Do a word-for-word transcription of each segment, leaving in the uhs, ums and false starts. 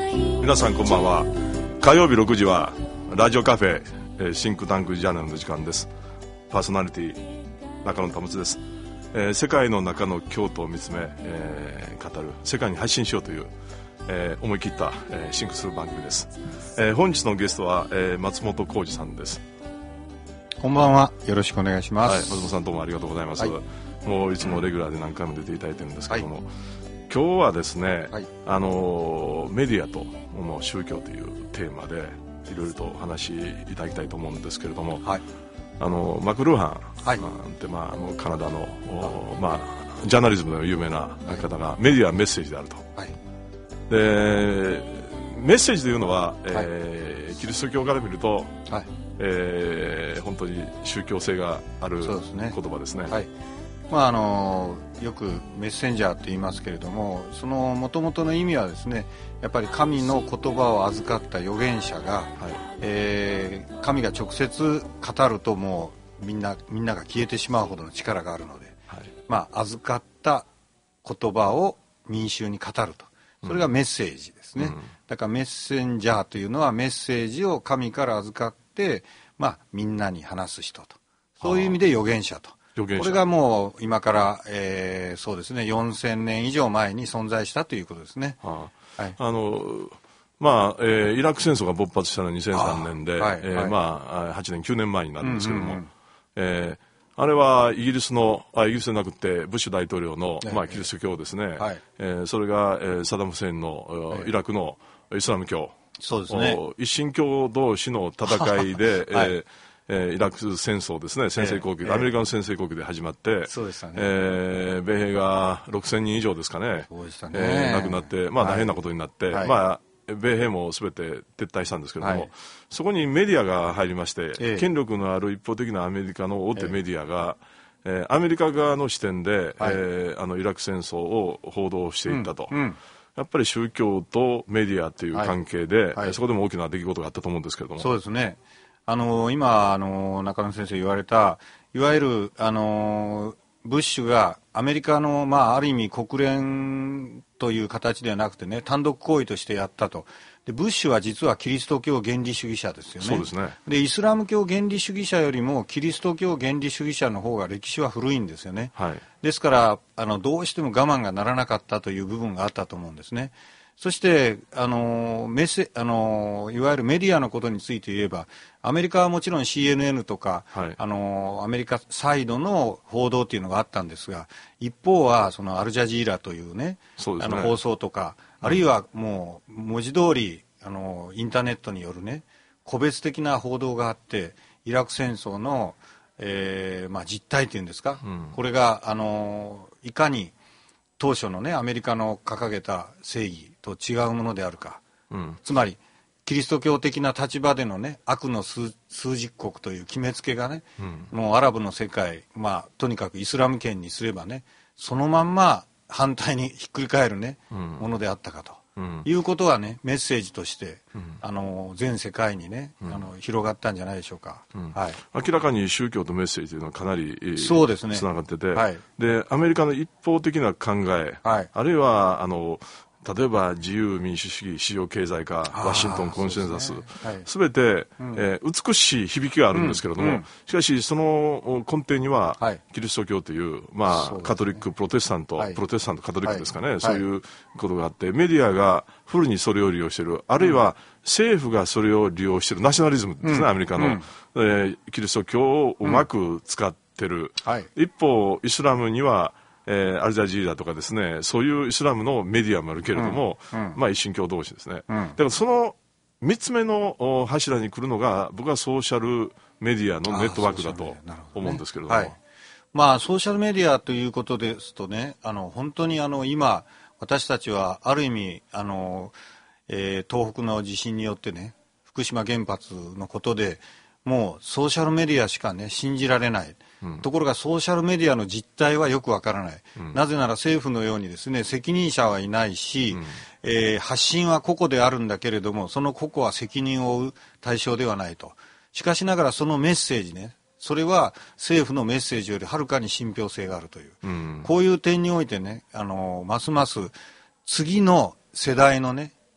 皆さんこんばんは。火曜日ろくじはラジオカフェ、えー、シンクタンクジャーナルの時間です。パーソナリティ中野保です、えー、世界の中の京都を見つめ、えー、語る世界に発信しようという、えー、思い切った、えー、シンクする番組です。えー、本日のゲストは、えー、松本浩二さんです。 こんばんは、よろしくお願いします。 はい、松本さんどうもありがとうございます、はい、もういつもレギュラーで何回も出ていただいてるんですけども、はい、今日はですね、はい、あのメディアと宗教というテーマでいろいろとお話しいただきたいと思うんですけれども、はい、あのマクルーハン、はい、って、まあ、あのカナダの、まあ、ジャーナリズムの有名な方が、はい、メディアはメッセージであると、はい、でメッセージというのは、えーはい、キリスト教から見ると、はい、えー、本当に宗教性がある言葉ですね。はい、 まあ、あのよくメッセンジャーと言いますけれども、その元々の意味はですね、やっぱり神の言葉を預かった預言者が、はい、えー、神が直接語るともうみんなみんなが消えてしまうほどの力があるので、はい、まあ、預かった言葉を民衆に語ると、それがメッセージですね。うん、だからメッセンジャーというのはメッセージを神から預かって、まあ、みんなに話す人と、そういう意味で預言者と。これがもう今から、えー、そうですね、よんせんねん以上前に存在したということですね。はあ、はい、あのまあえー、イラク戦争が勃発したのはにせんさんねんで、あ、はいえーはい、まあ、はちねんきゅうねんまえになるんですけども、うんうんうん、えー、あれはイギリスのあイギリスでなくてブッシュ大統領の、まあ、キリスト教ですね、はい、えー、それが、えー、サダム・フセインのイラクのイスラム教、 そうですね、 一神教同士の戦いで、はい、えーえー、イラク戦争ですね、先制攻撃、えー、アメリカの先制攻撃で始まって、 そうでしたね、 えー、米兵がろくせんにん以上ですかね、 そうでしたね、 えー、亡くなって、まあ、大変なことになって、はい、まあ、米兵もすべて撤退したんですけれども、はい、そこにメディアが入りまして、えー、権力のある一方的なアメリカの大手メディアが、えーえー、アメリカ側の視点で、はい、えー、あのイラク戦争を報道していったと。うんうん、やっぱり宗教とメディアという関係で、はいはい、そこでも大きな出来事があったと思うんですけれども。 そうですね。あの今あの中野先生言われたいわゆるあのブッシュがアメリカの、まあ、ある意味国連という形ではなくてね、単独行為としてやったと。でブッシュは実はキリスト教原理主義者ですよね。 そうですね。 でイスラム教原理主義者よりもキリスト教原理主義者の方が歴史は古いんですよね。はい、ですからあのどうしても我慢がならなかったという部分があったと思うんですね。そしてあのメッセあのいわゆるメディアのことについて言えば、アメリカはもちろん シーエヌエヌ とか、はい、あのアメリカサイドの報道というのがあったんですが、一方はそのアルジャジーラというね、 そうですね、 あの放送とか、うん、あるいはもう文字通りあのインターネットによるね個別的な報道があって、イラク戦争の、えーまあ、実態というんですか、うん、これがあのいかに当初のねアメリカの掲げた正義と違うものであるか、うん、つまりキリスト教的な立場でのね悪の 数, 数十国という決めつけがね、うん、もうアラブの世界、まあとにかくイスラム圏にすればね、そのまんま反対にひっくり返るね、うん、ものであったかと、うん、いうことはねメッセージとして、うん、あの全世界にね、うん、あの広がったんじゃないでしょうか。うん、はい、 明らかに宗教とメッセージというのはかなりそうですね、 つながってて、 はい、 でアメリカの一方的な考え、はい、あるいはあの例えば自由民主主義市場経済化ワシントンコンセンサスすべ、ね、て、うんえー、美しい響きがあるんですけれども、うんうん、しかしその根底には、はい、キリスト教という、まあね、カトリックプロテスタント、はい、プロテスタントカトリックですかね、はい、そういうことがあって、メディアがフルにそれを利用している、あるいは政府がそれを利用しているナショナリズムですね、うん、アメリカの、うんえー、キリスト教をうまく使ってる、うんはい、一方イスラムにはえー、アルジャジーラとかですね、そういうイスラムのメディアもあるけれども、うんうん、まあ一神教同士ですね、うん、だからそのみっつめの柱に来るのが僕はソーシャルメディアのネットワークだと思うんですけれども、ねはい、 まあソーシャルメディアということですとね、あの本当にあの今私たちはある意味あの、えー、東北の地震によってね、福島原発のことでもうソーシャルメディアしかね信じられない、うん、ところがソーシャルメディアの実態はよくわからない、うん、なぜなら政府のようにですね責任者はいないし、うんえー、発信は個々であるんだけれども、その個々は責任を負う対象ではないと。しかしながらそのメッセージね、それは政府のメッセージよりはるかに信憑性があるという、うん、こういう点においてね、あのますます次の世代のね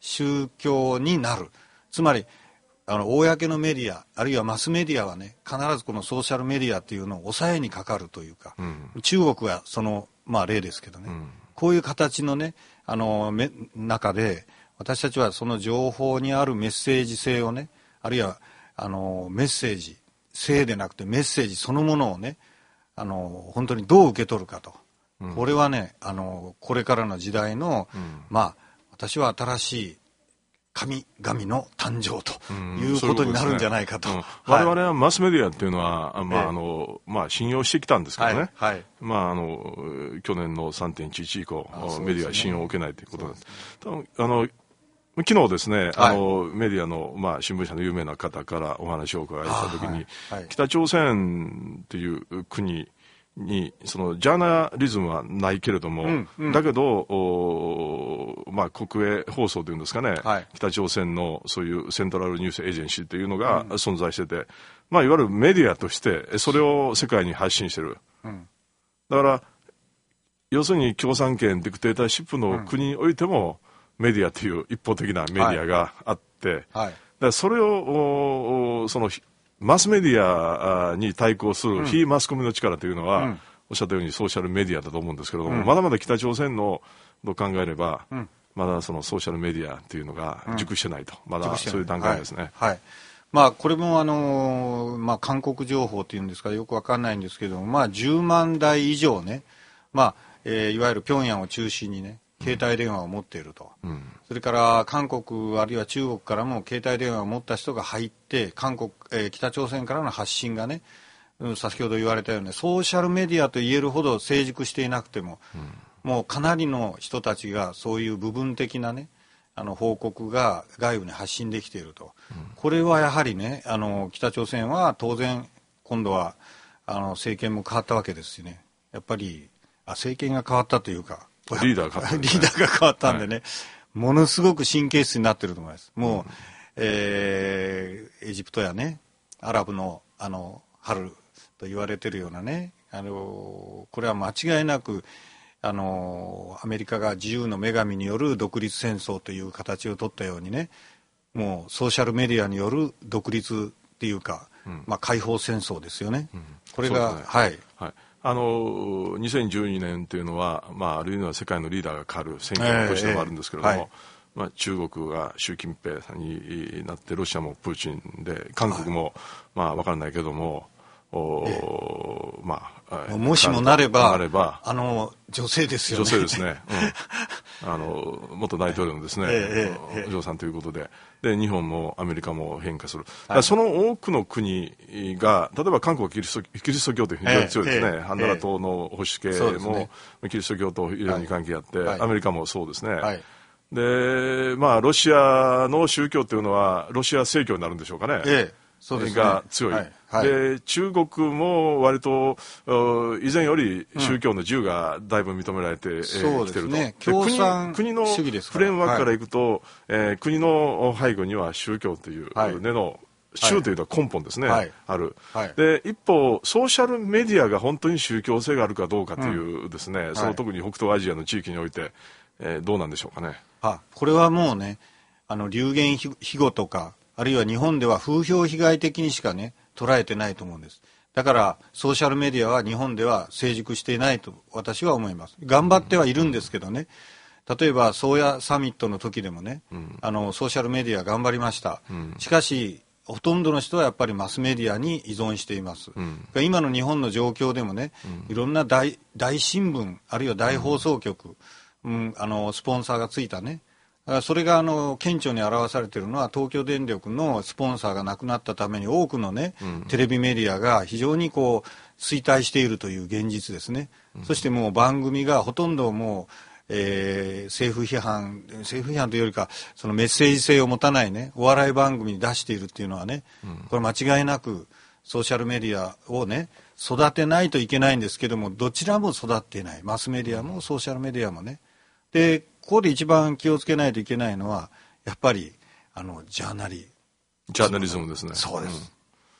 宗教になる。つまりあの公のメディアあるいはマスメディアはね、必ずこのソーシャルメディアっていうのを抑えにかかるというか、うん、中国はその、まあ、例ですけどね、うん、こういう形のねあのめ中で私たちはその情報にあるメッセージ性をね、あるいはあのメッセージ性でなくてメッセージそのものをね、あの本当にどう受け取るかと、うん、これはねあのこれからの時代の、うん、まあ私は新しい神々の誕生ということになるんじゃないかと。うん、 我々はマスメディアっていうのは、まああのまあ、信用してきたんですけどね、はいはい、まあ、あの去年の さんてんいちいち 以降、ね、メディアは信用を受けないということです。あの昨日ですね、はい、あのメディアの、まあ、新聞社の有名な方からお話をお伺いしたときに、はいはい、北朝鮮っていう国にそのジャーナリズムはないけれども、うんうん、だけどまあ、国営放送というんですかね、はい、北朝鮮のそういうセントラルニュースエージェンシーというのが存在してて、うん、まあ、いわゆるメディアとしてそれを世界に発信してる、うん、だから要するに共産権ディクテーターシップの国においても、うん、メディアという一方的なメディアがあって、はいはい、だからそれをそのマスメディアに対抗する非マスコミの力というのは、うん、おっしゃったようにソーシャルメディアだと思うんですけれども、うん、まだまだ北朝鮮のと考えれば、うん、まだそのソーシャルメディアというのが熟してないと、うん、まだそういう段階ですね。 はいはい、まあ、これもあのーまあ、韓国情報というんですかよくわかんないんですけども、まあ、じゅうまんだい以上ね、まあえー、いわゆる平壌を中心にね携帯電話を持っていると、うん、それから韓国あるいは中国からも携帯電話を持った人が入って韓国、えー、北朝鮮からの発信がね、うん、先ほど言われたようにソーシャルメディアと言えるほど成熟していなくても、うん、もうかなりの人たちがそういう部分的なねあの報告が外部に発信できていると、うん、これはやはりねあの北朝鮮は当然今度はあの政権も変わったわけですしね、やっぱりあ政権が変わったというかリーダーが変わった、 ね、リーダーが変わったんでね、はい、ものすごく神経質になってると思います。もう、うん、えー、エジプトやねアラブのあの春と言われてるようなねあのこれは間違いなくあのアメリカが自由の女神による独立戦争という形を取ったようにね、もうソーシャルメディアによる独立っていうか、うん、まあ、解放戦争ですよね、うん、これが、ね、はい、 はい、あのにせんじゅうにねんというのは、まあ、あるいは世界のリーダーが変わる選挙の年でもあるんですけれども、えーえーはい、まあ、中国が習近平さんになってロシアもプーチンで韓国も、はい、まあ、分からないけどもお、えーまあ、もしもなれば、なればあの女性ですよね。 女性ですね、うん、あの元大統領のですね、えーえー、お嬢さんということで、で日本もアメリカも変化する、はい、その多くの国が例えば韓国はキリスト、キリスト教という非常に強いですね、えーえー、ハンダラ島の保守系も、ね、キリスト教と非常に関係あって、はい、アメリカもそうですね、はい、でまあロシアの宗教というのはロシア正教になるんでしょうかね、えーそうですね、が強い、はいはい、で中国も割と以前より宗教の自由がだいぶ認められてき、うんえー、てると、ね、 共産国, 国のフレームワークからいくと、はいえー、国の背後には宗教という根の、はい、宗というのは根本ですね、はい、ある、はい、で一方ソーシャルメディアが本当に宗教性があるかどうかというですね、うん、その特に北東アジアの地域において、えー、どうなんでしょうかね。 あこれはもうねあの流言飛語とかあるいは日本では風評被害的にしかね捉えてないと思うんです。だからソーシャルメディアは日本では成熟していないと私は思います。頑張ってはいるんですけどね、例えば宗谷サミットの時でもね、うん、あのソーシャルメディア頑張りました、うん、しかしほとんどの人はやっぱりマスメディアに依存しています、うん、今の日本の状況でもね、うん、いろんな 大, 大新聞あるいは大放送局、うんうん、あのスポンサーがついたね、それがあの顕著に表されているのは東京電力のスポンサーがなくなったために多くのね、うん、テレビメディアが非常にこう衰退しているという現実ですね、うん、そしてもう番組がほとんどもう、えー、政府批判政府批判というよりかそのメッセージ性を持たないねお笑い番組に出しているっていうのはね、うん、これ間違いなくソーシャルメディアをね育てないといけないんですけどもどちらも育っていない、マスメディアもソーシャルメディアもね。でここで一番気をつけないといけないのはやっぱりあのジャーナリジャーナリズムですね。 そうです、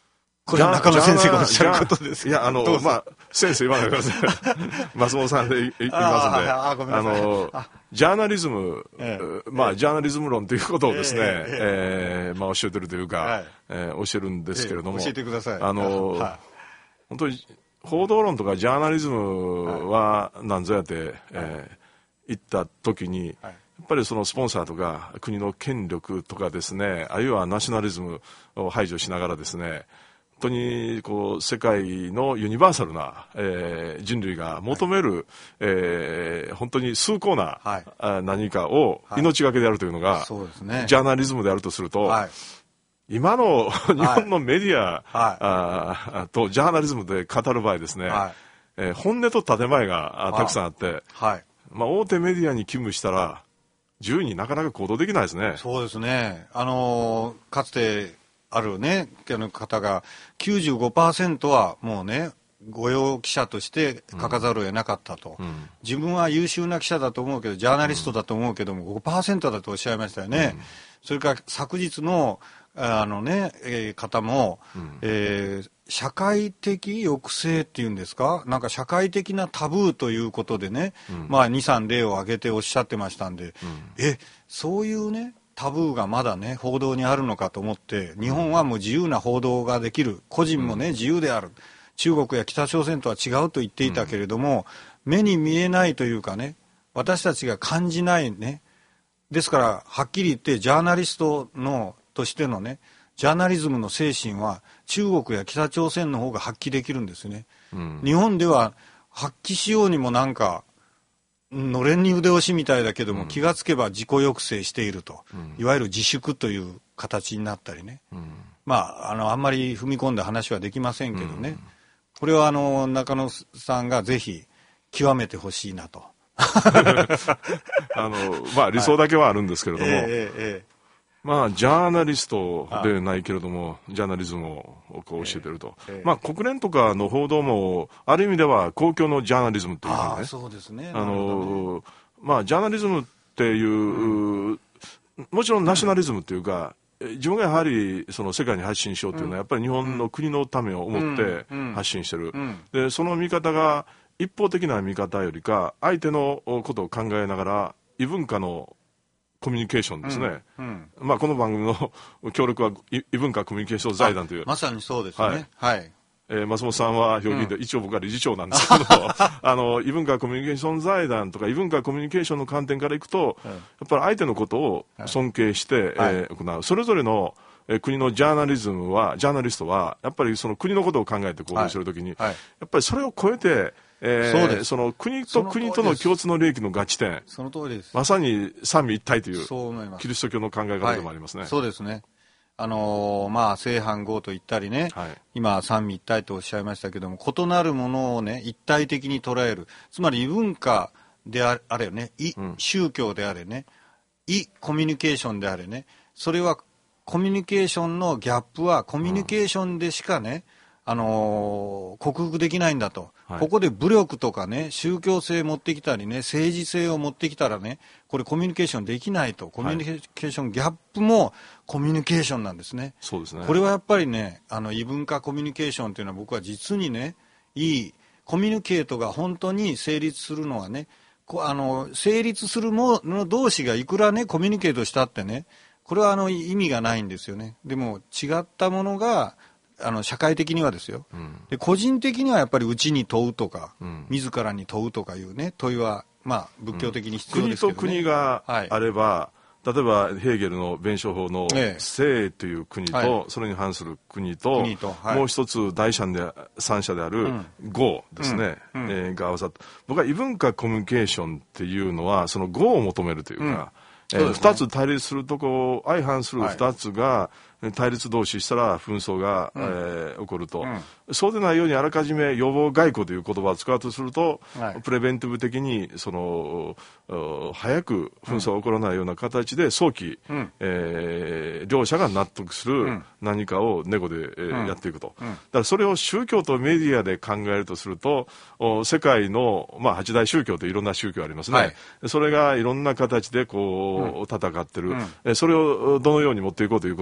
これは中野先生がおっしゃることですいや、あの、まあ、先生言わないでください。松本さんで言いますんで、あ, あの、ジャーナリズム、ええ、まあ、ジャーナリズム論ということをですね、えええー、まあ、教えてるというか、はい、えー、教えるんですけれども、 ええ、教えてください。 あの、はい、本当に、報道論とかジャーナリズムは何ぞやって、はい、えー、言った時に、はい、やっぱりそのスポンサーとか国の権力とかですね、あるいはナショナリズムを排除しながらですね、本当にこう世界のユニバーサルな、えー、人類が求める、はい、えー、本当に崇高な、はい、何かを命がけでやるというのが、はい、そうですね、ジャーナリズムであるとすると、はい、今の日本のメディア、はい、あとジャーナリズムで語る場合ですね、はい、えー、本音と建前がたくさんあって、はい、まあ、大手メディアに勤務したら自由になかなか行動できないですね。 そうですね。あのー、かつてあるね、あの方が きゅうじゅうごパーセント はもうね、御用記者として書かざるを得なかったと、うん、自分は優秀な記者だと思うけどジャーナリストだと思うけども ごパーセント だとおっしゃいましたよね、うん、それから昨日のあのね、えー、方も、うん、えー、社会的抑制っていうんですか、なんか社会的なタブーということでね、うん、まあにさん例を挙げておっしゃってましたんで、うん、えそういうねタブーがまだね報道にあるのかと思って、日本はもう自由な報道ができる、個人もね、うん、自由である、中国や北朝鮮とは違うと言っていたけれども、うん、目に見えないというかね、私たちが感じないね、ですからはっきり言ってジャーナリストのとしてのね、ジャーナリズムの精神は中国や北朝鮮の方が発揮できるんですね、うん、日本では発揮しようにもなんかのれんに腕押しみたいだけども、うん、気がつけば自己抑制していると、うん、いわゆる自粛という形になったりね、うん、まああのあんまり踏み込んだ話はできませんけどね、うん、これはあの中野さんがぜひ極めてほしいなとあのまあ理想だけはあるんですけれども、はい、えーえーまあ、ジャーナリストでないけれども、ジャーナリズムをこう教えてると。えーえー、まあ、国連とかの報道も、ある意味では公共のジャーナリズムというかね。 あ、そうですね。 あの、ね、まあ、ジャーナリズムっていう、うん、もちろんナショナリズムというか、うん、自分がやはりその世界に発信しようというのは、やっぱり日本の国のためを思って発信してる。うんうん、で、その見方が一方的な見方よりか、相手のことを考えながら、異文化のコミュニケーションですね、うんうん、まあ、この番組の協力は異文化コミュニケーション財団という、 まさにそうですね、はいはい、 えー、松本さんは表現で、うん、一応僕は理事長なんですけどあの異文化コミュニケーション財団とか異文化コミュニケーションの観点からいくと、うん、やっぱり相手のことを尊敬して、はい、えー、行うそれぞれのえー、国のジャーナリズムはジャーナリストはやっぱりその国のことを考えて行動するときに、はいはい、やっぱりそれを超えてえー、そうです。その国と国との共通の利益の合致点、 その通りです。 まさに三位一体というキリスト教の考え方でもありますね。 はい、そうですね。あのー、まあ正反合と言ったりね、はい、今三位一体とおっしゃいましたけども、異なるものをね一体的に捉える、つまり異文化であれね、異宗教であれね、異コミュニケーションであれね、それはコミュニケーションのギャップはコミュニケーションでしかね、あのー、克服できないんだと、はい、ここで武力とかね宗教性持ってきたりね政治性を持ってきたらねこれコミュニケーションできないと、コミュニケーションギャップもコミュニケーションなんですね。 そうですね。 これはやっぱりねあの異文化コミュニケーションというのは僕は実にねいいコミュニケートが本当に成立するのはねこあの成立するもの同士がいくらねコミュニケートしたってねこれはあの意味がないんですよね。でも違ったものがあの社会的にはですよ、うん、で個人的にはやっぱり内に問うとか、うん、自らに問うとかいうね問いはまあ仏教的に必要ですけどね、 うん、国と国があれば、はい、例えばヘーゲルの弁証法の生という国と、はい、それに反する国と、国とはい、もう一つ第三で三者である合ですね、うんうんえー、が合わさって僕は異文化コミュニケーションっていうのはその合を求めるというか、うんえー、二つ対立するとこ相反する二つが対立同士したら紛争が、うんえー、起こると、うん、そうでないようにあらかじめ予防外交という言葉を使うとすると、はい、プレベンティブ的にその早く紛争が起こらないような形で早期、うんえー、両者が納得する何かをネゴで、えーうん、やっていくと、うん、だからそれを宗教とメディアで考えるとすると世界の、まあ、八大宗教といろんな宗教ありますね、はい、それがいろんな形でこう、うん、戦ってる、うん、それをどのように持っていこうということが大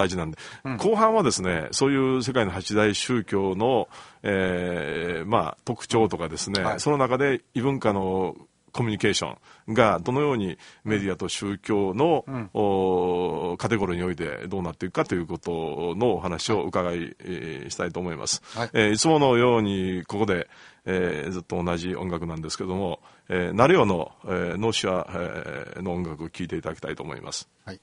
大事なんで、うん、後半はですね、そういう世界の八大宗教の、えー、まあ、特徴とかですね、はい、その中で異文化のコミュニケーションがどのようにメディアと宗教の、うん、カテゴリーにおいてどうなっていくかということのお話を伺い、えー、したいと思います、はいえー、いつものようにここで、えー、ずっと同じ音楽なんですけども、えー、ナレオの、えー、ノーシア、えー、の音楽を聴いていただきたいと思います、はい。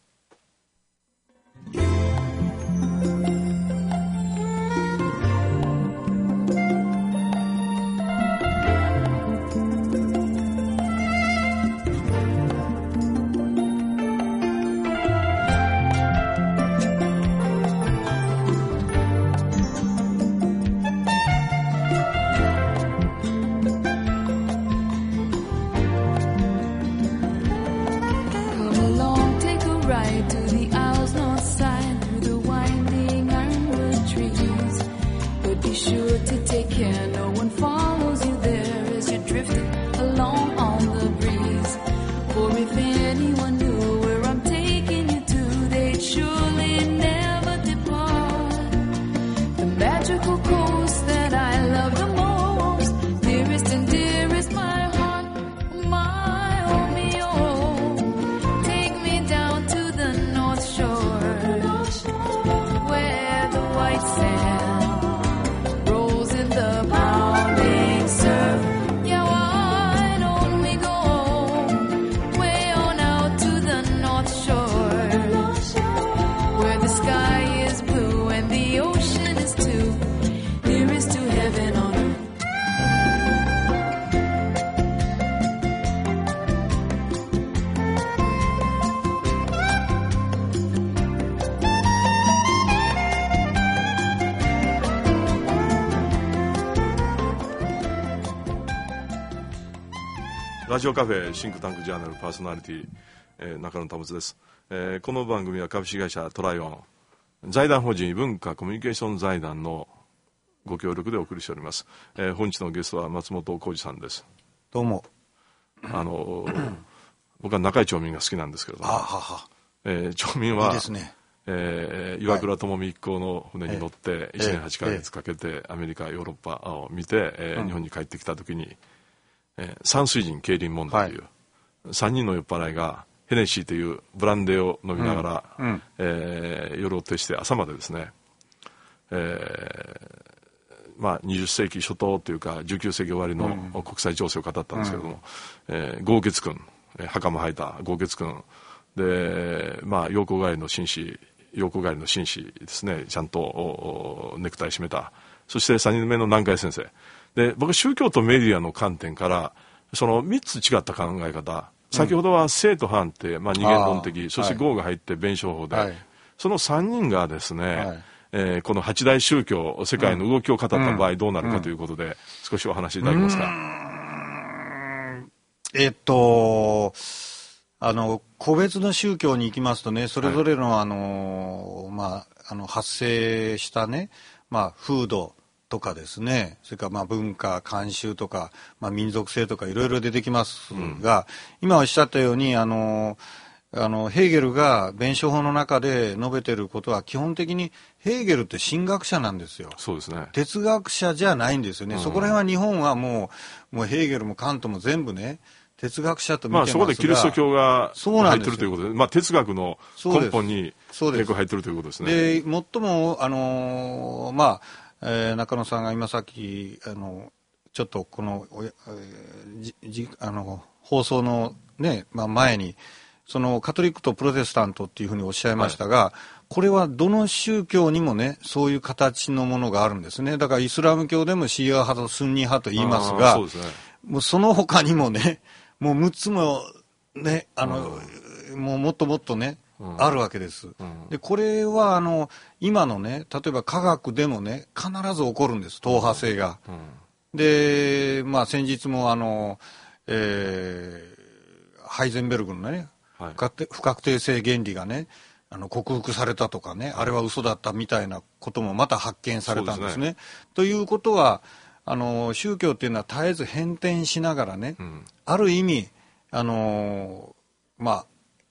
ラジオカフェシンクタンクジャーナルパーソナリティ、えー、中野保です、えー、この番組は株式会社トライオン財団法人異文化コミュニケーション財団のご協力でお送りしております、えー、本日のゲストは松本浩二さんです。 どうも。 あの僕は中井町民が好きなんですけれども、 ははえー、町民はいいですね、 えー、岩倉智美一行の船に乗っていちねんはちかげつかけてアメリカヨーロッパを見て、えー、日本に帰ってきた時に、えー、山水人競輪問題という、はい、さんにんの酔っ払いがヘネシーというブランデーを飲みながら、うんうんえー、夜を徹して朝までですね、えーまあ、にじゅっせいき初頭というかじゅうきゅうせいき終わりの国際情勢を語ったんですけれども、うんえー、豪傑君、袴履いた豪傑君で、まあ、陽光帰りの紳士陽光帰りの紳士ですね、ちゃんとネクタイ締めた。そしてさんにんめの南海先生で、僕は宗教とメディアの観点からそのみっつ違った考え方、先ほどは正と反って、まあ、二元論的、そして豪が入って弁証法で、はい、そのさんにんがですね、はいえー、この八大宗教世界の動きを語った場合どうなるかということで、うん、少しお話しいただけますか。 えっとあの個別の宗教に行きますとね、それぞれの、はい、あのまああの発生したね、まあ風土とかですね、それからまあ文化慣習とか、まあ、民族性とかいろいろ出てきますが、うん、今おっしゃったようにあのあのヘーゲルが弁証法の中で述べていることは基本的にヘーゲルって神学者なんですよ。 そうですね。 哲学者じゃないんですよね、うん、そこら辺は日本はもう、もうヘーゲルもカントも全部ね哲学者と見てますが、 まあ、そこでキリスト教が入ってるということで、まあ、哲学の根本に結構入ってるということですね。 で最もあのまあえー、中野さんが今さっきあのちょっとこの、えー、じじあの放送の、ねまあ、前にそのカトリックとプロテスタントっていうふうにおっしゃいましたが、はい、これはどの宗教にもねそういう形のものがあるんですね。だからイスラム教でもシーア派とスンニ派と言いますが、そうですね、もうその他にもねもうむっつもねあの、もうもっともっとねうん、あるわけです、うん、でこれはあの今のね例えば科学でもね必ず起こるんです、党派性が、うんうん、でまあ先日もあの、えー、ハイゼンベルグのね、はい、不確定性原理がねあの克服されたとかね、あれは嘘だったみたいなこともまた発見されたんですね。ですねということはあの宗教っていうのは絶えず変転しながらね、うん、ある意味あのまあ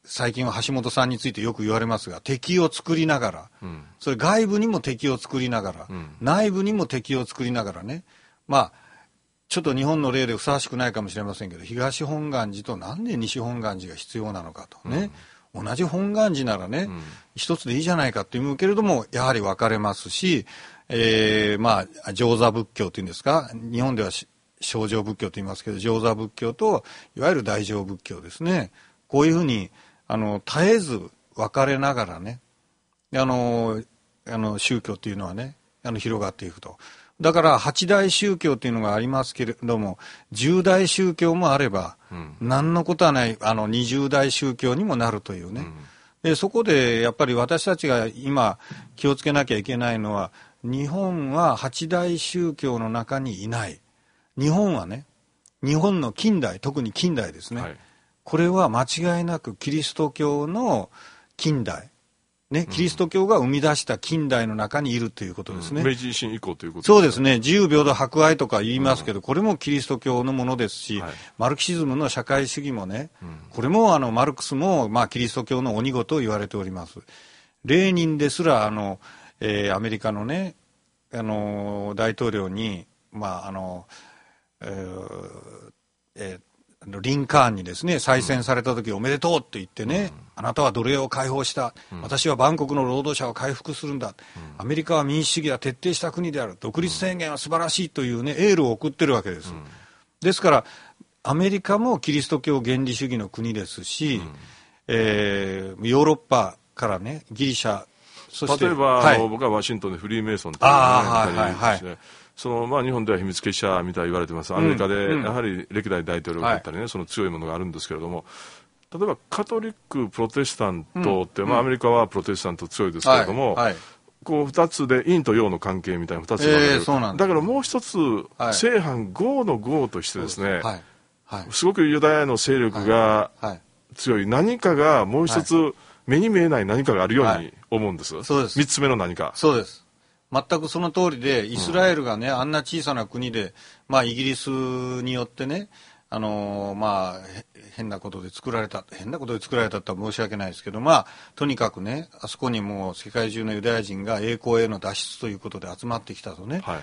最近は橋本さんについてよく言われますが、敵を作りながら、うん、それ外部にも敵を作りながら、うん、内部にも敵を作りながらね、まあちょっと日本の例でふさわしくないかもしれませんけど、東本願寺となんで西本願寺が必要なのかとね、うん、同じ本願寺ならね、うん、一つでいいじゃないかっていうけれども、やはり分かれますし、えー、まあ上座仏教っていうんですか、日本では正常仏教と言いますけど、上座仏教といわゆる大乗仏教ですね、こういうふうにあの絶えず分かれながらね、あのあの宗教っていうのはね、あの広がっていくと。だから八大宗教っていうのがありますけれども、十大宗教もあれば、うん、何のことはないあの二十大宗教にもなるというね、うん、でそこでやっぱり私たちが今気をつけなきゃいけないのは、日本は八大宗教の中にいない。日本はね、日本の近代、特に近代ですね、はい、これは間違いなくキリスト教の近代、ね、キリスト教が生み出した近代の中にいるということですね。 うん、明治維新以降ということですね。そうですね。自由平等博愛とか言いますけど、うん、これもキリスト教のものですし、はい、マルクシズムの社会主義もね、うん、これもあのマルクスもまあキリスト教の鬼ごと言われております。レーニンですらあの、えー、アメリカのね、あの大統領にまああの、えーえーリンカーンにですね、再選された時おめでとうって言ってね、うん、あなたは奴隷を解放した、うん、私はバンコクの労働者を回復するんだ、うん、アメリカは民主主義は徹底した国である、独立宣言は素晴らしいというね、エールを送ってるわけです、うん、ですからアメリカもキリスト教原理主義の国ですし、うん、えー、ヨーロッパからね、ギリシャ、そして例えば、はい、あの僕はワシントンでフリーメイソンというのが、ね、はいはいはい、そのまあ、日本では秘密結社みたいに言われてます。アメリカでやはり歴代大統領だったりね、うん、その強いものがあるんですけれども、例えばカトリックプロテスタントって、うん、まあ、アメリカはプロテスタント強いですけれども、はいはい、こうふたつで陰と陽の関係みたいなふたつに分かれる、えー、だからもう一つ、はい、正反合の合としてですね、はいはい、すごくユダヤの勢力が強い何かがもう一つ、はい、目に見えない何かがあるように思うんです、はい、そうです。みっつめの何か。 そうです。全くその通りで、イスラエルがね、うん、あんな小さな国で、まあ、イギリスによってね、あのー、まあ、変なことで作られた、変なことで作られたとは申し訳ないですけど、まあ、とにかくね、あそこにもう世界中のユダヤ人が栄光への脱出ということで集まってきたとね。はい、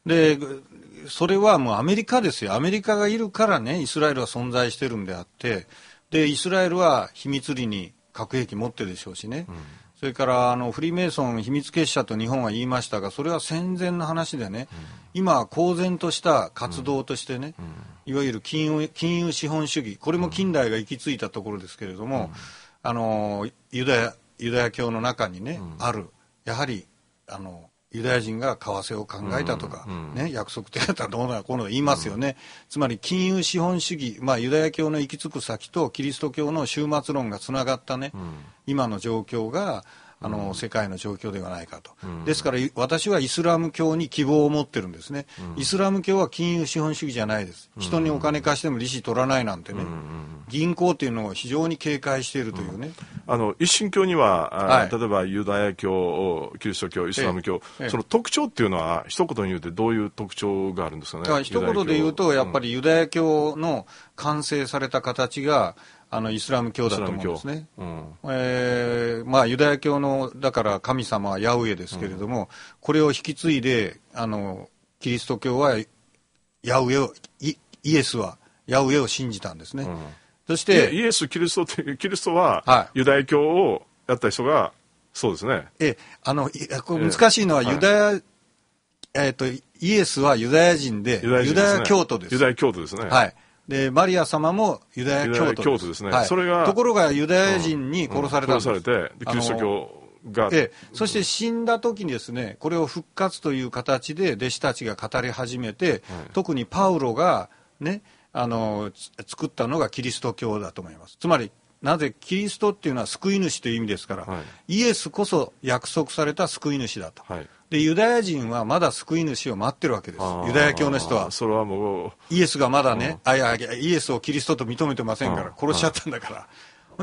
で、それはもうアメリカですよ。アメリカがいるからね、イスラエルは存在してるんであって、で、イスラエルは秘密裏に核兵器持ってるでしょうしね。うん、それからあのフリーメイソン秘密結社と日本は言いましたが、それは戦前の話でね、うん、今公然とした活動としてね、うん、いわゆる金融、金融資本主義、これも近代が行き着いたところですけれども、うん、あのユダヤ、ユダヤ教の中にね、うん、あるやはりあのユダヤ人が為替を考えたとか、うんね、約束手当はどうなのこういうの言いますよね、うん、つまり金融資本主義、まあ、ユダヤ教の行き着く先とキリスト教の終末論がつながったね、うん、今の状況があの、うん、世界の状況ではないかと、うん、ですから私はイスラム教に希望を持ってるんですね、うん、イスラム教は金融資本主義じゃないです、うん、人にお金貸しても利子取らないなんてね、うん、銀行っていうのを非常に警戒しているというね、 うん、あの一神教には、はい、例えばユダヤ教、キリスト教、イスラム教、ええ、その特徴っていうのは一言に言うとどういう特徴があるんですかね。 だから一言で言うとやっぱりユダヤ教の完成された形があのイスラム教だと思うんですね、うんえーまあ、ユダヤ教のだから神様はヤウエですけれども、うん、これを引き継いであのキリスト教はヤウエを イ, イエスはヤウエを信じたんですね、うん、そしてイエスキリストってキリストは、はい、ユダヤ教をやった人がそうですね。 えあの難しいのはユダヤ、はいえー、とイエスはユダヤ人でユダヤ人ですね、ユダヤ教徒です。 ユダヤ教徒ですね。 はいでマリア様もユダヤ教徒です。 教徒ですね、 はい、 それがところがユダヤ人に殺されたんです、 うんうん、殺されてでキリスト教が、 ええ、そして死んだ時にですねこれを復活という形で弟子たちが語り始めて、はい、特にパウロがねあの作ったのがキリスト教だと思います。つまりなぜキリストっていうのは救い主という意味ですから、はい、イエスこそ約束された救い主だと、はいでユダヤ人はまだ救い主を待ってるわけです。ユダヤ教の人はそれはもうイエスがまだね、あいやイエスをキリストと認めてませんから殺しちゃったんだから。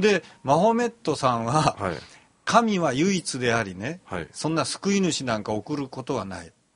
でマホメットさんは、はい、神は唯一でありね、はい、そんな救い主なんか送ることはない。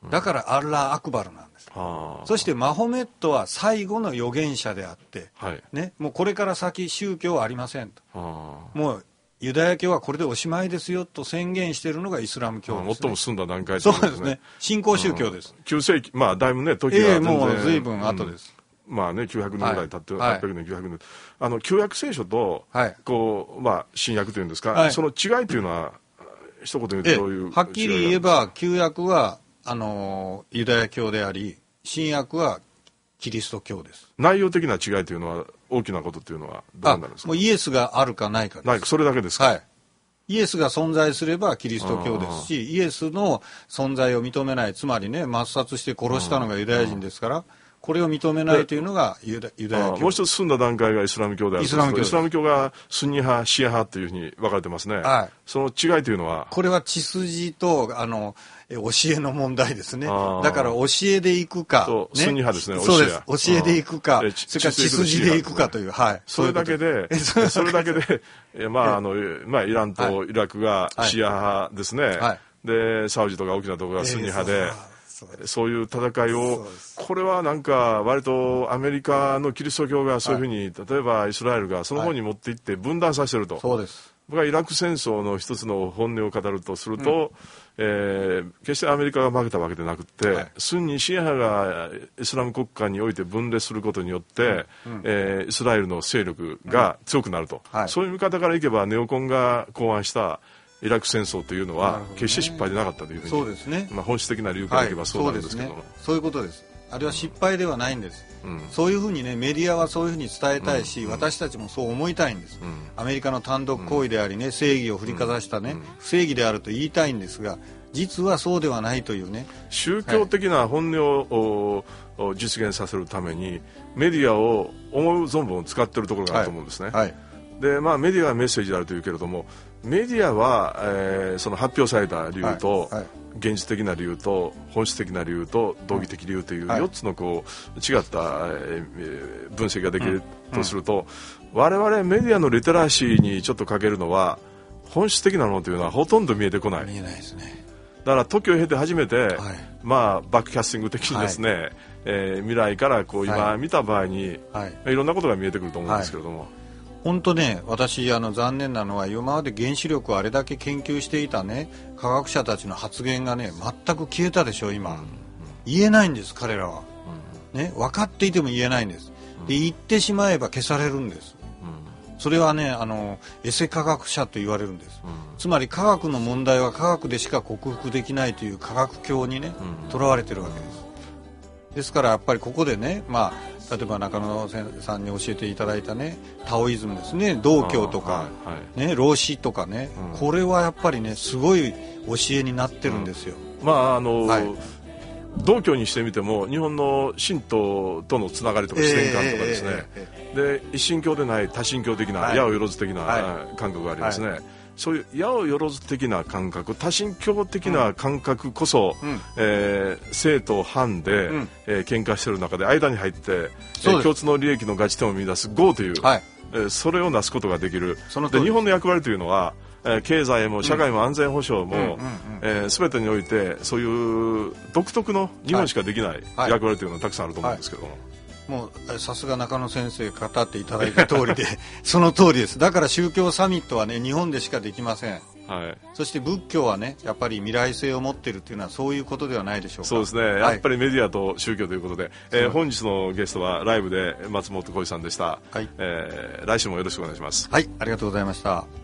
だからアッラー・アクバルなんです。そしてマホメットは最後の預言者であって、はい、ね、もうこれから先宗教はありませんと。もうユダヤ教はこれでおしまいですよと宣言しているのがイスラム教です、ね、 最も進んだ段階ですね。そうですね。新興宗教です。 うん、きゅう世紀、まあだいぶね、時は全然、 ええ、もう随分後です。 うん、まあね、きゅうひゃくねんぐらい経って、はい、はっぴゃくねん、きゅうひゃくねん。あの、旧約聖書と、はい、こう、まあ、新約というんですか、はい、その違いというのは、一言で言うとどういう違い？ はっきり言えば、旧約は、あの、ユダヤ教であり、新約はキリスト教です。 内容的な違いというのは、大きなことというのはどうなるんですか？ もうイエスがあるかないかです。 ないか、それだけですか？ はい。イエスが存在すればキリスト教ですし、イエスの存在を認めない、つまりね、抹殺して殺したのがユダヤ人ですから、これを認めないというのがユダ、ユダヤ教。 もう一つ進んだ段階がイスラム教である。イスラム教。イスラム教がスンニ派、シア派というふうに分かれてますね。はい。その違いというのは、 これは血筋と、あの、教えの問題ですね。だから教えでいくか、 そう、ね、スンニ派ですね。 そうです。教えでいくか、それから血筋でいくかという、はい。 それだけで、それだけで、まああの、まあイランとイラクがシア派ですね。はい。で、サウジとか大きなところがスンニ派で。そういう戦いを、これはなんか割とアメリカのキリスト教がそういうふうに、例えばイスラエルがその方に持っていって分断させてると。そうです。僕はイラク戦争の一つの本音を語るとすると、うん、えー、決してアメリカが負けたわけでなくて、はい、スンニシア派がイスラム国家において分裂することによって、うん、えー、イスラエルの勢力が強くなると、うん、はい、そういう見方からいけばネオコンが考案したイラク戦争というのは決して失敗でなかったというふうに、そうですね、まあ、本質的な理由からいけばそうなんですけども、 はい、そうですね、そういうことです。あれは失敗ではないんです、うん、そういうふうにね、メディアはそういうふうに伝えたいし、うん、私たちもそう思いたいんです、うん、アメリカの単独行為でありね、正義を振りかざしたね、うん、不正義であると言いたいんですが、実はそうではないというね、 宗教的な本音を、はい、実現させるためにメディアを思う存分使っているところがあると思うんですね、はいはい、でまあ、メディアはメッセージであるというけれども、メディアは、えー、その発表された理由と、はいはい、現実的な理由と本質的な理由と道義的理由というよっつのこう違った、えー、分析ができるとすると、うん、我々メディアのリテラシーにちょっと欠けるのは、本質的なものというのはほとんど見えてこない。 見えないですね。 だから時を経て初めて、はい、まあ、バックキャスティング的にですね、はい、えー、未来からこう今見た場合に、はい、いろんなことが見えてくると思うんですけれども、はい、 本当ね、私あの残念なのは、今まで原子力をあれだけ研究していたね、科学者たちの発言がね、全く消えたでしょ今、うんうん、言えないんです、彼らは、うん、ね、分かっていても言えないんです、うん、で言ってしまえば消されるんです、うん、それはね、あのエセ科学者と言われるんです、うん、つまり科学の問題は科学でしか克服できないという科学教にね、とらわれてるわけです。ですからやっぱりここでね、まあ、例えば中野さんに教えていただいたね、タオイズムですね、道教とか、はいはい、ね、老子とかね、うん、これはやっぱりね、すごい教えになってるんですよ、 うん、まああの、はい、道教にしてみても日本の神道とのつながりとか視点感とかですね、えーえーえー、で一神教でない多神教的な、はい、矢をよろず的な、はい、感覚がありますね、はい、そういう矢をよろず的な感覚、多神教的な感覚こそ、うん、えー、生と反で、うん、えー、喧嘩している中で間に入って、えー、共通の利益の合致点を見出す合という、はい、えー、それをなすことができる。で日本の役割というのは、えー、経済も社会も安全保障も全てにおいてそういう独特の日本しかできない役割というのはたくさんあると思うんですけども、はいはい、 もうさすが中野先生語っていただいた通りでその通りです。だから宗教サミットはね、日本でしかできません、はい、そして仏教はね、やっぱり未来性を持っているというのはそういうことではないでしょうか。 そうですね、やっぱりメディアと宗教ということで、はい、えー、本日のゲストはライブで松本浩司さんでした、はい、えー、来週もよろしくお願いします。 はい、ありがとうございました。